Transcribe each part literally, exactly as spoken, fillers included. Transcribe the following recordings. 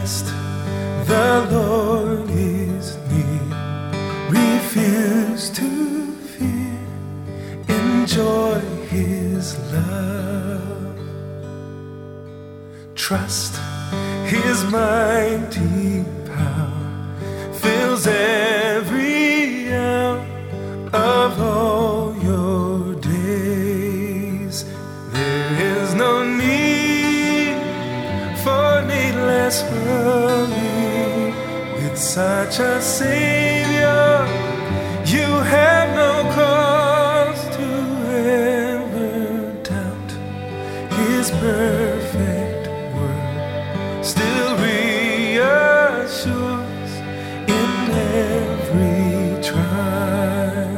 Rest, the Lord is near. Refuse to fear, enjoy His love. Trust His mighty power fills every hour of all your days. There is no need for needless worry. With such a Savior, you have no cause to ever doubt. His perfect word still reassures in every trial.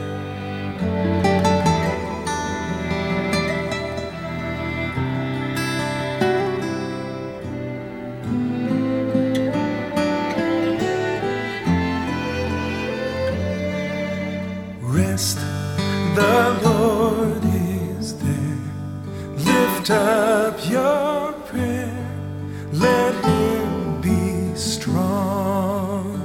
Rest, the Lord is there. Lift up your prayer, let Him be strong.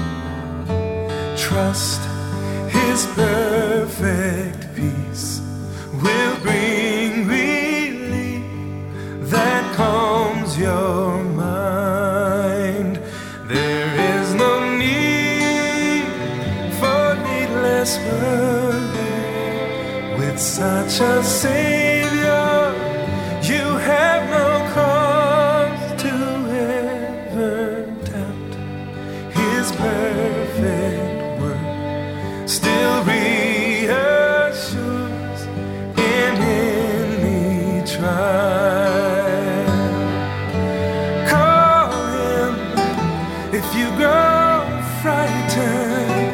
Trust His perfect peace will bring relief that calms your mind. There is no need for needless worry. With such a Savior, you have no cause to ever doubt. His perfect word still reassures in any trial. Call Him if you grow frightened.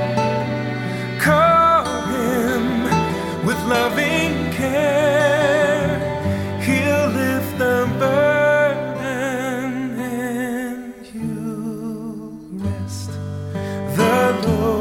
Call Him with loving care. He'll lift the burden and you'll rest. The Lord